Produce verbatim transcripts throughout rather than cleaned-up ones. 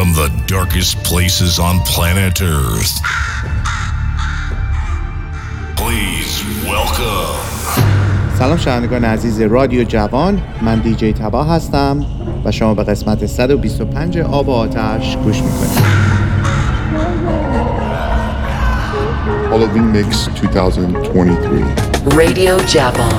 from the darkest places on planet Earth. Please welcome. سلام شنوندگان عزیز رادیو جوان، من دیجی تبا هستم و شما به قسمت صد و بیست و پنج آب و آتش گوش میکنید. Halloween Mix twenty twenty-three رادیو جوان.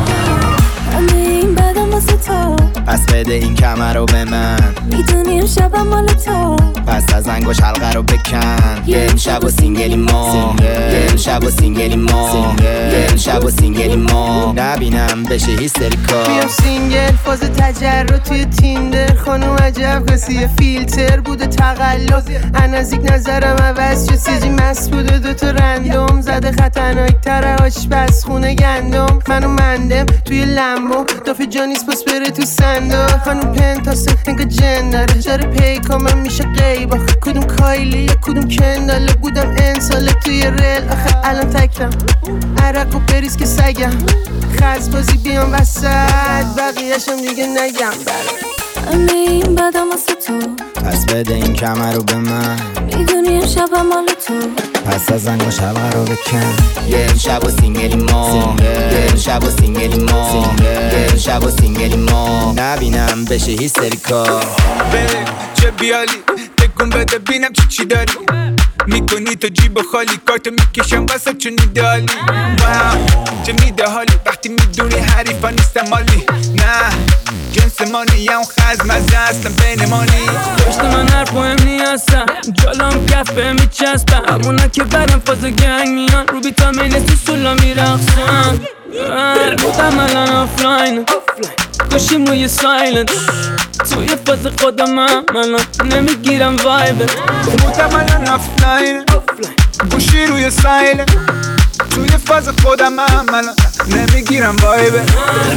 پس بده این کمر رو به من، میدونیم شبم مال تو، پس از انگوش حلقه رو بکن. یه امشب و سینگلی ما، یه امشب و سینگلی ما، یه امشب و سینگلی ما، نبینم بشه هیستریکا. بیام سینگل فاز تجرد توی تیندر، خانم عجب کسی فیلتر بوده تقلب. نزدیک نظرم عوض شد، سیجی مست بوده دوتا رندوم زده خطرناک تره آشپز خونه گندم. منو مندم توی لمبو دافی جانیس پس بره تو سندا. خانم پنتاسه انگا جن داره جاره پیکا من میشه قیبا. کدوم کایلی یا کدوم کنداله بودم انساله توی ریل. آخه الان تکرم عرق و بریز که سگم خرز بازی بیام وسط بقیهشم دیگه نگم. همه این بدم واسه تو، پس بده این کمر رو به من، میدونیم شبم مال تو، پس از انگوش حلقه رو بکن. یه امشب و سینگلی ما، یه امشب و سینگلی ما، یه امشب و سینگلی ما، نبینم بشه هیستریکا. بره چه بیالی تکون بده بینم چی چی داری میکنی تو جیب خالی، کارتو میکشم واسه چون ایدالی. چه میده حالی وقتی میدونی حریفا نیستم مالی. نه جنس مانی یا اون خز مزه هستم بین مانی. پشت من هر مهم نیستم، جالام کف به میچستم، همونا که برم فاز گنگ میان رو بیتا مینه تو سولا میرخصم. بودم الان آفلاین گوشیم روی سایلنت، توی فاز خودم من نمیگیرم وایبت. بودم الان آفلاین گوشی روی سایلنت، توی فاز خودم من نمیگیرم وایبت.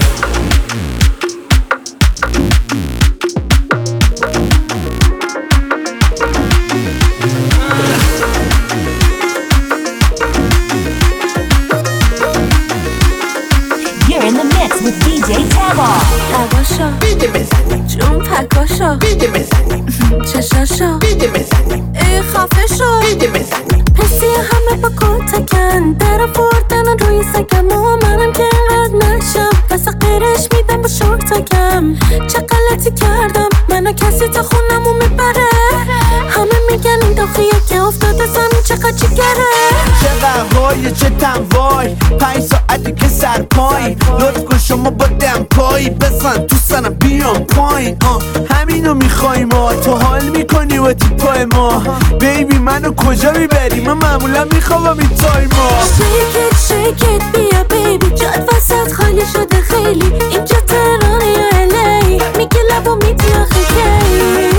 You're in the mix with دی جی Taba. هواشا بیده بزنیم، جون پکاشا بیده بزنیم، چشاشا بیده بزنیم، ای خفه شو، بیده بزنیم. پسی همه با کتکن در آوردن روی سگم و منم که رد نشم پس غیرش میدم با شورتکم. چه غلطی کردم منو کسی تا خونمو میبره، همه میگن این داخیه که افتاده زمین چقدر جگره. چه قهوای چه تنوای، پنج ساعتی که سر پای، لطف کن شما با دم پایی بزن تو سنم بیام پایین. همینو میخوایم ما، تو حال میکنی و تیپای ما. بیبی منو کجا میبری، من معمولا میخوام این تایما. شیکت شیکت بیا بیبی، جاد وسط خالی شده خیلی، اینجا تهران یا الی، میگه لبا میدی آخه کی.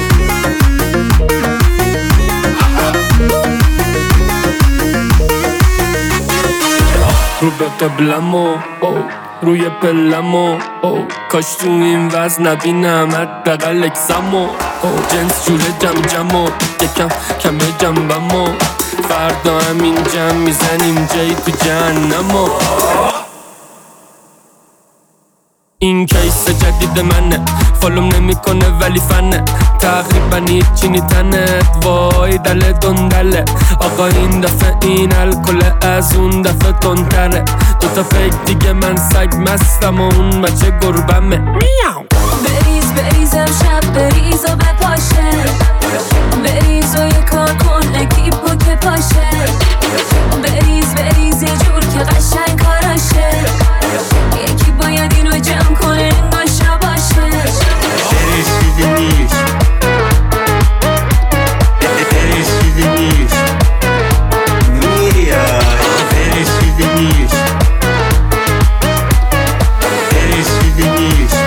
رو به قبلمو روی پلمو کاش تو این وز نبینم حداقل اکسمو. جنس جوره جم جمو یکم کمه جنبمو، فردا همین جم میزنیم جایی تو جهنمو. این کیس جدید منه، فالوم نمیکنه ولی فنه، تقریبا هیچی نیتنت وای دل دندله. آقا این دفعه این الکل از اون دفعه تندتره، دوتا فیک دیگه من سگ مستم و اون بچه گربمه. بریز بریز امشب بریز و بپاشه، بریز و یه کار کن اکیپو که پاشه، بریز بریز یه جور که قشنگ کاراشه، یکی باید اینو جمع کنه انگار شباشه. بریز چیزی نیست، بریز چیزی نیست، میاد بریز چیزی نیست، بریز چیزی نیست.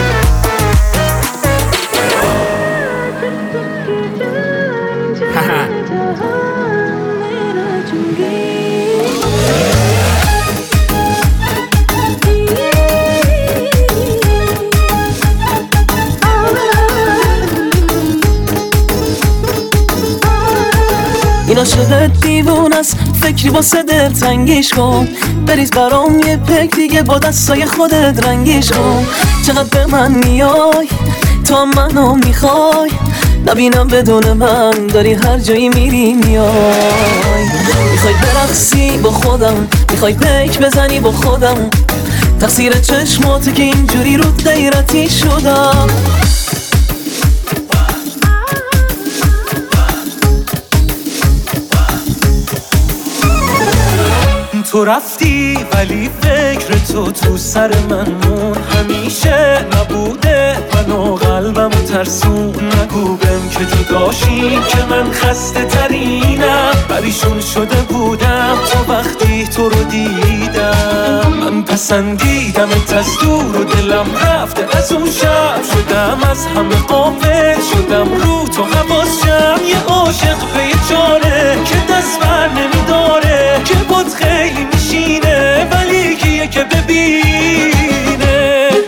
این عاشقت دیوونست، فکری واسه دل تنگیش کن، بریز برام یه پک دیگه با دستای خودت رنگیش کن. چقدر به من میای تا منو میخوای، نبینم بدون من داری هر جایی میری میای. میخوای برقصی با خودم، میخوای پیک بزنی با خودم، تقصیر چشماته که اینجوری رو غیرتی شدم. تو رفتی ولی فکر تو تو سر من مون، همیشه نبوده منو قلبم ترسون. نگو بهم که تو داشتی که من خسته ترینم، پریشون شده بودم تو وقتی تو رو دیدم. من پسندیدمت از دور و دلم رفته از اون شب، شدم از همه غافل، شدم رو تو حواسم. یه عاشق به یه جانه که دست بر نمیداره، که بود خیلی میشینه ولی کیه که ببینه.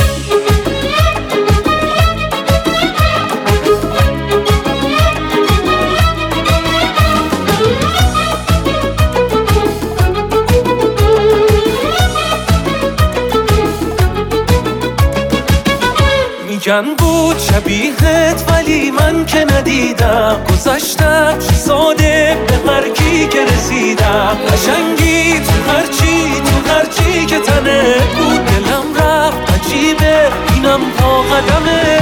میگن بود شبیهت ولی من که ندیدم، گذاشتم ساده به هر کی که رسیدم. قشنگی تو هرچی تو هرچی که تنه بود، دلم رفت عجیبه اینم پا قدمه.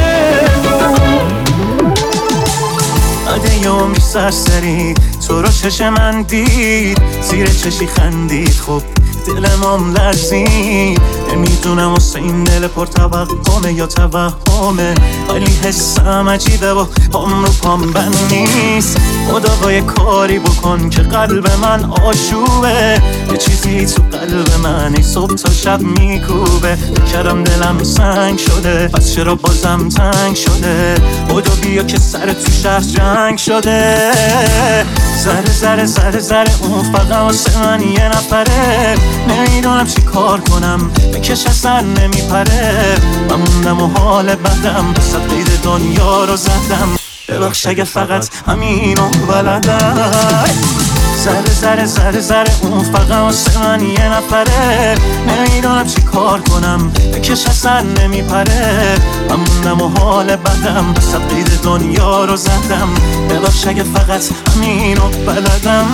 ادیوم سرسری تو رو چش من دید، زیر چشی خندید، خب دلم هم لرزید. نمیدونم واسه این دل پر توقمه یا توهمه، ولی حسم عجیبه و پام رو پام بند نیست. خدا با یه کاری بکن که قلب من آشوبه، یه چیزی تو قلب من ای صبح تا شب میکوبه. کردم دلم سنگ شده پس چرا بازم تنگ شده، خدا بیا که سر تو شهر جنگ شده. زره زره زره زره اون فقط واسه من یه نفره، نمیدونم چی کار کنم بکش اصلا نمیپره. من موندم و حال بدم صد قید دنیا رو زدم، ببخش اگه فقط همینو بلدم. زره زره زره زره اون فقط واسه من یه نفره، نمیدونم چی کار کنم بکش اصلا نمیپره. من موندم و حال بدم صد قید دنیا رو زدم، ببخش اگه فقط همینو بلدم.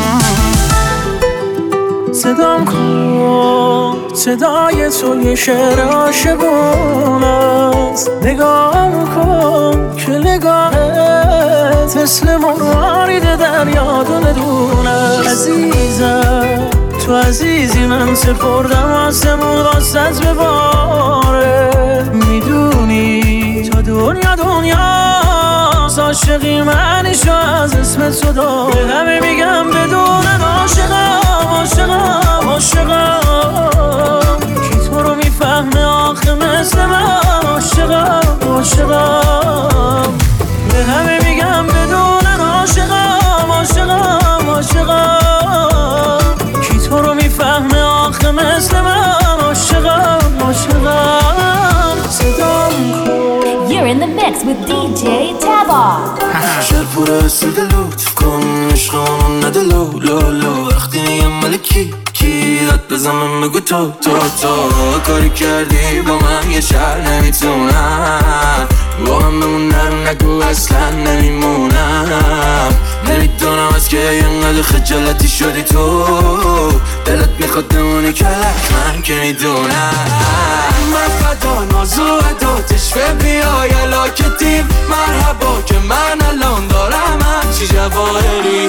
صدام کن صدای تو یه شعر عاشقون است، نگاه کن که نگاهت مثل مروارید دریا دونه دونه. عزیزم تو عزیزی من سپردم آسمون واسط بباره، میدونی تا دنیا دنیا عاشقی منشو از اسم تو دار. به همه میگم بدون عاشقم عاشقم عاشقم، کی تو رو میفهمه آخه مثل من عاشقم عاشقم. به همه میگم بدون عاشقم عاشقم عاشقم، کی تو رو میفهمه آخه مثل من عاشقم عاشقم. صدام کن. You're in the mix with دی جی Taba. شهر پر اسید لطف کن عشقمون نده لو لو لو، وقتی میگم مال کی کی داد بزنم بگو تو تو تو. کاری کردی با من یه شهر نمیتونم، با من بمونم نگو اصلا نمیمونم. نمیدونم از که اینقدر خجالتی شدی تو، دلت میخواد بمونی کلک من که میدونم. من فدا نازو اداتش به بیای علاکتیم، مرحبا که من الان دارم همچی جواهری.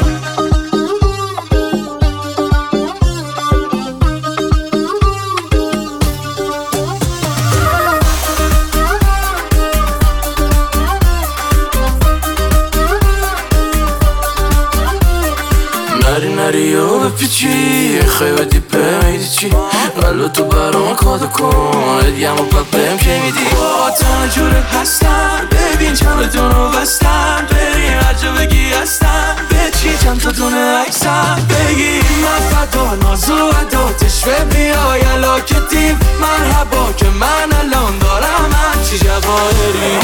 نری نری و بپیچی خیلی دیپه میدی چی، قلب تو برام کادو کن ادیم و پپم که میدی. با تنها جوره هستم ببین چند دونو بستم، بری هر جا بگی هستم به چی چند تا دونه عکسم بگی. من فدا نازو اداتش به بیای علاکتیم، مرحبا که من الان دارم همچی جواهری.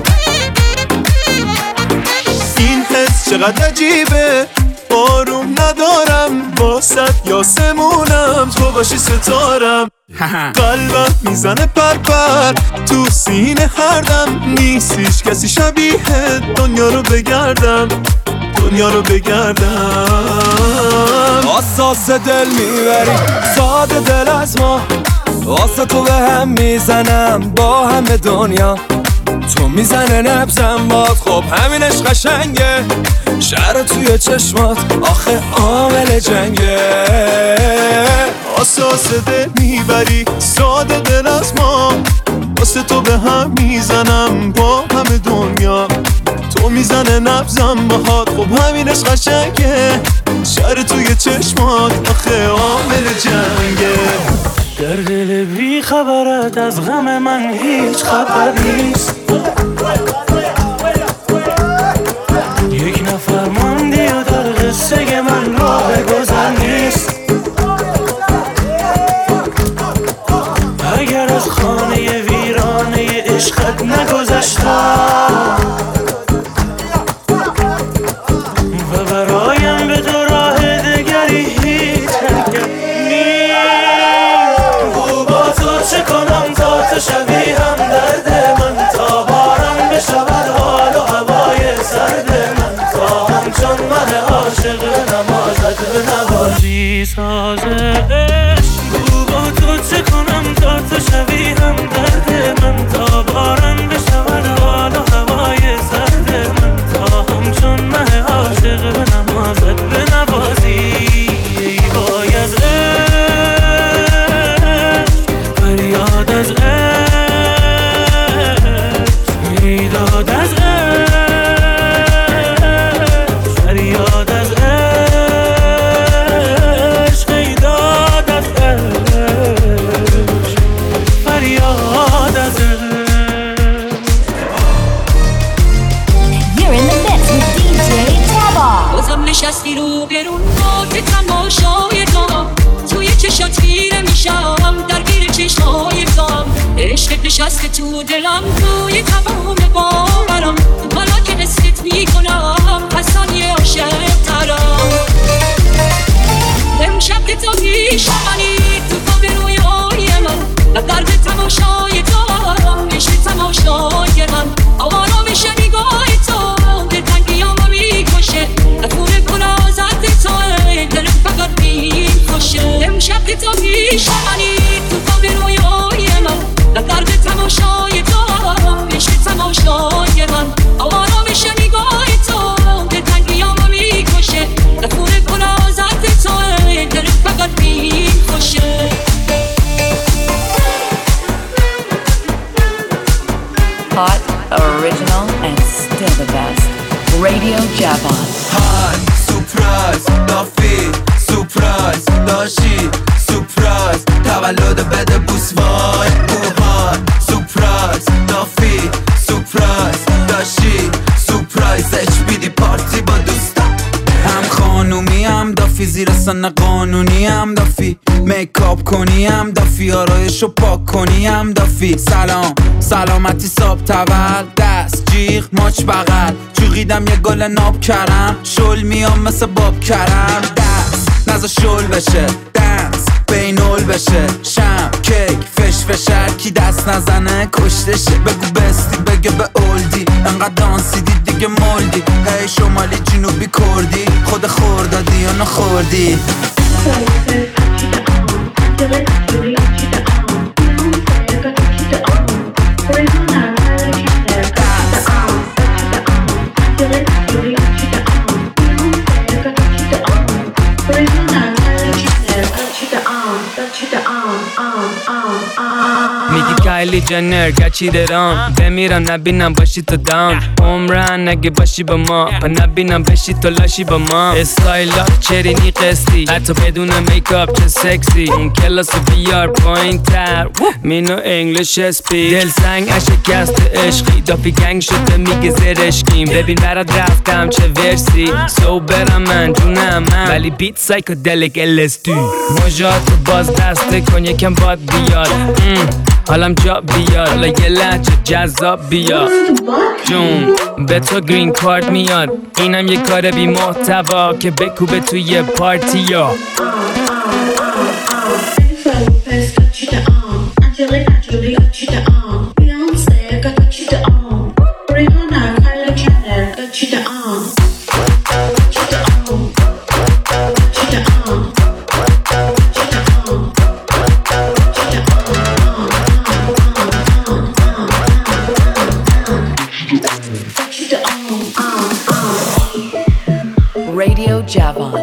چقدر عجیبه بارون ندارم واسط یاسمونم تو باشی ستارم قلبم میزنه پرپر تو سینه هر دم نیستیش کسی شبیه دنیا رو بگردم دنیا رو بگردم اساس دل میبری ساده دل از ما واسه تو به هم میزنم با همه دنیا تو میزنه نبزم باد خب همینش قشنگه شهر توی چشمات آخه عامل جنگه اساس دل میبری ساده دل از ما واسه تو به هم میزنم با همه دنیا تو میزنه نبزم باهات خب همینش قشنگه شهر توی چشمات آخه عامل جنگه در دل بی خبرت از غم من هیچ خبر نیست یک نفر ماندی و در قصه من راه گذر نیست اگر از خانه ویرانه عشقت نگذشتم و برایم به تو راه دگری هیچ حرکت چه کنم تا تو شبی هم درد من تا بارم بشود حال و هوای سرد من تا همچون من عاشق نمازت به نوازی ساز عشق با تو چه کنم تا تو شبی هم درد من تا بارم بشود حال و هوای سرد من تا همچون من عاشق به نمازت به نوازی ای وای از فریاد از عشق ای داد از عشق فریاد از عشق ای داد از عشق فریاد از عشق. You're in the mix with دی جی تابا. بازم نشستی رو برون که تماشای تو توی چشات خیره میشم درگیر چشمای تو عشق نشسته تو دلم توی تمام باورم حالا که حست میکنم حسانی عاشق ترم امشب که تو میشمنی تو خواب رویای من و درد تماشای تو عشق تماشای من آرامش نگاه تو دلتنگیامو میکشه خونه گنازت تو دل فقط میکشه امشب که تو میشمنی تو خواب رویای من و درد تماشای تو عشق تماشای من آرامش نگاه تو دلتنگیامو میکشه خونه گنازت تو دل فقط میکشه. Hot, original, and still the best. Radio Javon. Hi, surprise, دافی surprise داشی surprise تولد بده بوس وای اوهای surprise دافی surprise داشی surprise اچ بی دی پارتی با دوستم هم خانومی هم دافی زیر سن قانونی هم دافی میکاپ کنی هم دافی آرایشو پاک کنی هم دافی سلام سلامتی ساب تول دست جیغ ماچ بغل جوغیدم یه گل ناب کرم شل میام مثل باب کرم دست نزا شل بشه دنس بینول بشه شم کیک فش فشر کی دست نزنه کشتشه بگو بستی بگه به اولدی انقدر دانسیدی دیگه مولدی هی شمالی جنوبی کردی خود خوردادی یا نخوردی میگی کایلی جنر گچی درام بمیرم نبینم باشی تو داون عمرن نگه باشی با ما پا نبینم بشی تو لاشی با ما استایلات چرینی قسطی حتی بدون میکاپ چه سکسی اون کلاس بیار پایین تر مینو انگلیش اسپی دل سنگ اشکست عشقی دافی گنگ شده میگه زرشکیم ببین برات رفتم چه ورسی سو برم من جونم من ولی بیت سایکودلیک ال اس دی مجاتو باز دسته کن یکم باد بیاد حالم جا بیاد حالا یه لحجه جذاب بیاد جون به تو گرین کارت میاد اینم یه کار بی محتوا که بکوبه توی پارتی ها Radio Javon.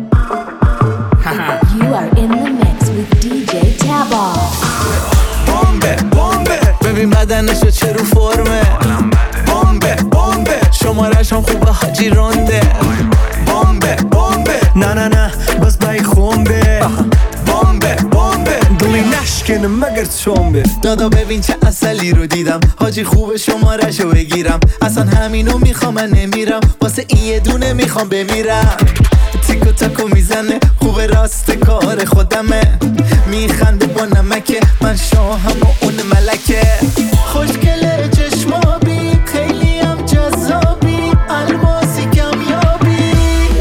You are in the mix with دی جی Taba. بمبه بمبه ببین بدنشو چه رو فرمه بمبه بمبه شمارش هم خوبه حاجی رونده بمبه بمبه نه نه نه بس بای خونده بمبه بمبه دلی نشکنه مگر چومبه دادا ببین چه اصلی رو دیدم حاجی خوبه شمارشو بگیرم اصلا همینو میخوام من نمیرم واسه این یه دونه میخوام بمیرم تیکو تاکو میزنه خوبه راست کار خودمه میخنده با نمکه من شاهم و اون ملکه خوشگله چشمابی خیلی هم جذابی الماسی کمیابی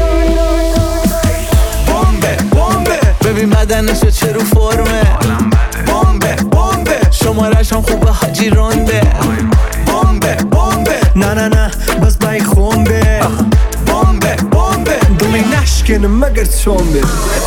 بمبه بمبه ببین بدنشو چه رو فرمه بمبه بمبه شمارش هم خوبه حاجی رونده بمبه بمبه نه نه نه بس بای خونده بمبه بمبه دلی نشکنه مگر چومبه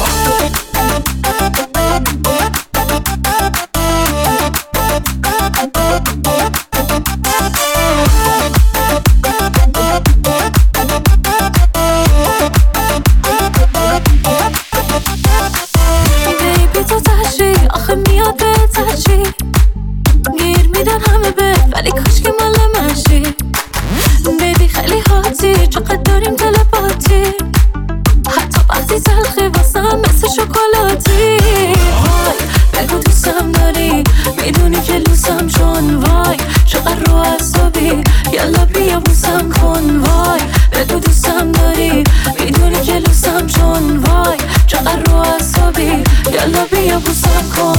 بیبی تو تشی آخه میاد به تشی گیر میدن همه به ولی کاش که مال منشی بیبی خیلی هاتی چقدر داریم تلپاتی حتی وقتی تلخی واسم مثل شکلاتی وای بگو دوستم داری میدونی که لوسم چون وای چقدر رو عصبی یالا بیا بوسم کن وای بگو دوستم داری میدونی که لوسم چون وای چقدر رو عصبی یالا بیا بوسم کن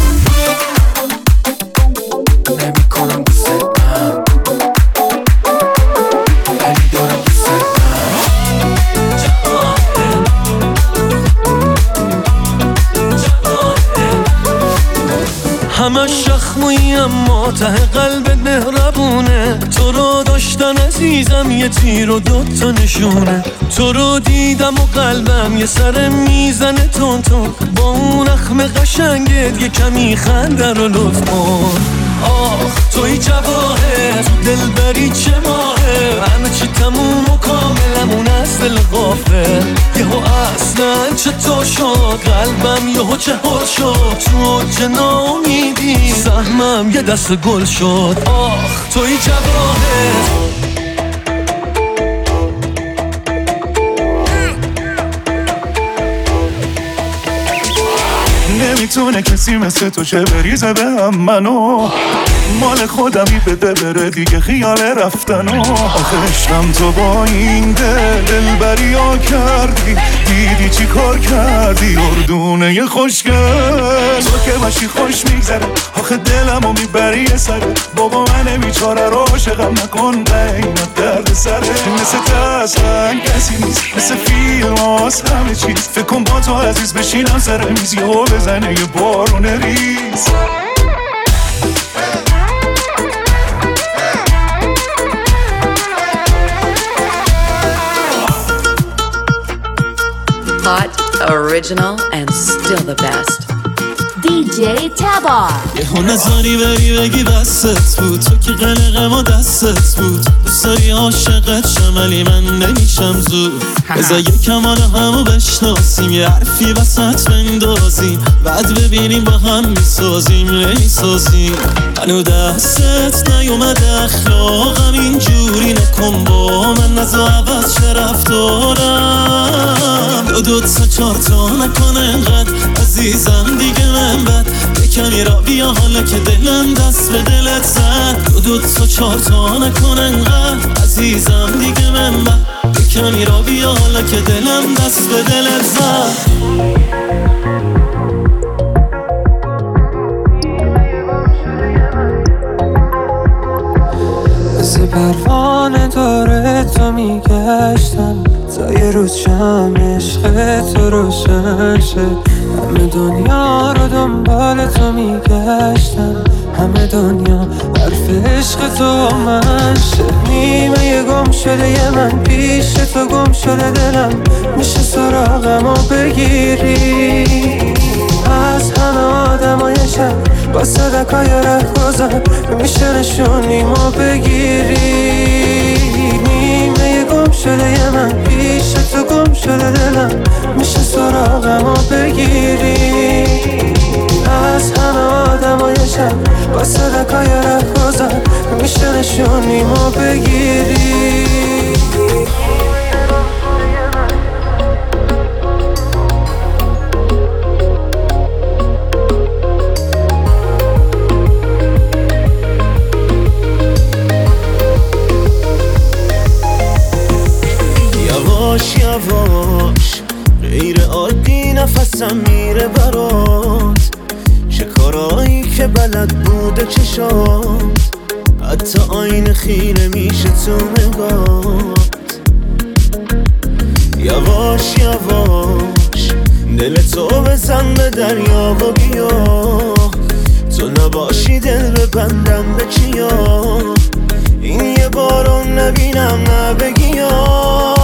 نمی کنم دوستم ولی دارم دوستم همه شخموی اما ته قلب مهربونه تو رو داشتن عزیزم یه تیر و دوتا نشونه تو رو دیدم و قلبم یه سر میزنه تون تون با اون اخم قشنگت یه کمی خنده رو لطف کن آخ توی جواهر دلبری چه ماهه همه چی تموم و کاملمون از دل غافل یهو اصلا چطور شد قلبم یهو چه حل شد تو جنا امیدی سهمم یه دست گل شد آخ توی جواهر نمیتونه کسی مثل تو چه بریزه به هم منو مال خودمی بده بره دیگه خیال رفتنو آخه عشقم تو با این دل دلبری ها کردی دیدی چی کار کردی اردونه ی خوشگل تو که باشی خوش میگذره آخه دلمو میبری یه سره بابا من بیچاره رو عاشقم نکن قیمت درد سره مثل تو اصلا کسی نیست مثل فیلم هاست همه چیز فکر کن با تو عزیز بشینم سر میز یهو بزنه یه بارون ریز Hot, original, and still the best. دی جی Taba. یهو نظری بری بگی بستت بود تو که قلقم دستت بود دوست داری عاشقت شم ولی من نمیشم زود بذار یکم حالا همو بشناسیم یه حرفی وسط بندازیم بعد ببینیم با هم میسازیم نمیسازیم هنو دستت نیومده اخلاقم اینجوری نکن با من نزا عوض چه رفتارم دو دو تا چار تا نکن انقدر عزیزم دیگه من بد یکمی را بیا حالا که دلم دست به دلت زد دو دو تا چار تا نکن انقدر عزیزم دیگه من بد یکمی را بیا حالا که دلم دست به دلت زد Yeah. مثل پروانه داره تو میگشتم تا یه روز شم عشق تو روشن شه. همه دنیا رو دنبال تو میگشتم، همه دنیا حرف عشق تو من شه. نیمه یه گم شده یه من پیش تو گم شده دلم، میشه سراغمو بگیری از همه آدمای شب با صدقای ره گذار، میشه نشونیمو بگیری. نیمه یه گم شده یه من پیش تو گم شده دلم، میشه سراغمو بگیری از همه آدمای شب با صدقای ره گذار، میشه نشونیمو بگیری. یواش یواش غیر عادی نفسم میره برات، چه کارایی که بلد بوده چشات، حتی آینه خیره میشه تو نگات. یواش یواش دل تو بزن به دریا و بیا، تو نباشی دل ببندم به کیا، این یه بارو نبینم نبگیا.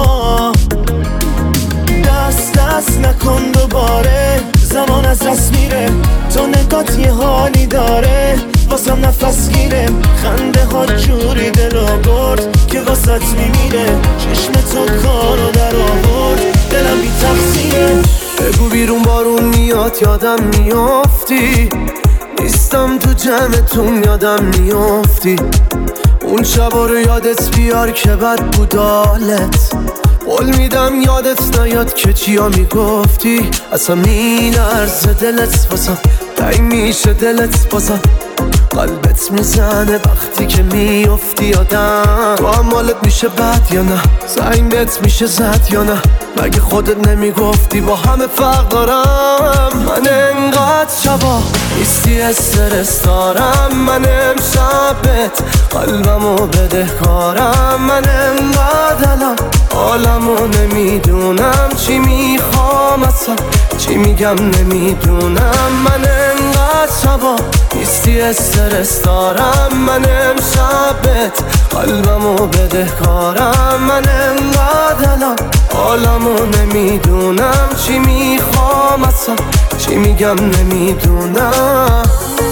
دست دست نکن دوباره، زمان از دست میره، تو نگات یه حالی داره واسم نفس گیره. خنده ها جوری دلو برد که واسط میمیره، چشم تو کارو در آورد دلم بی تقصیره. بگو بیرون بارون میاد یادم میافتی، نیستم تو جمعتون یادم میافتی. اون شبا رو یادت بیار که بد بود حالت، قول میدم یادت نیاد که چیا میگفتی. اصلا میلرزه دلت واسم، تنگ میشه دلت بازم، قلبت میزنه وقتی که میافتی یادم. تو هم حالت میشه بد یا نه، زنگت میشه زد یا نه، مگه خودت نمیگفتی با همه فرق دارم. من انقدر شبا نیستی استرس دارم، من امشبت قلبمو بده کارم. من انقدر الان حالمو نمیدونم، چی میخوام اصلا چی میگم نمیدونم. من انقدر شبا نیستی استرس دارم، من امشبت قلبمو بده کارم. من انقدر الان حالمو نمیدونم، چی میخوام اصلا چی میگم نمیدونم.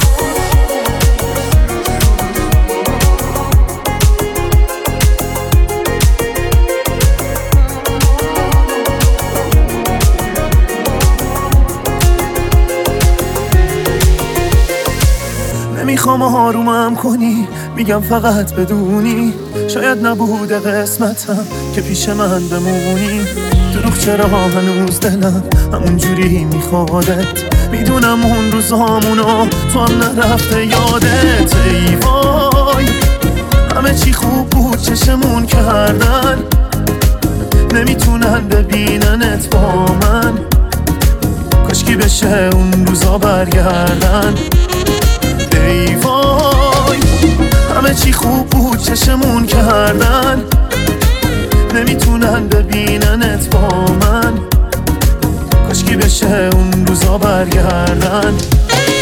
نمیخوام آرومم کنی، میگم فقط بدونی شاید نبوده قسمتم که پیش من بمونی. دروغ چرا هنوز دلم همون جوری میخوادت، میدونم اون روزامونو تو هم نرفته یادت. ای وای همه چی خوب بود چشمون کردن، نمیتونن ببیننت با من، کاشکی بشه اون روزا برگردن. ای وای همه چی خوب بود چشمون کردن، نمیتونن ببیننت با من، کاشکی بشه اون روزا برگردن.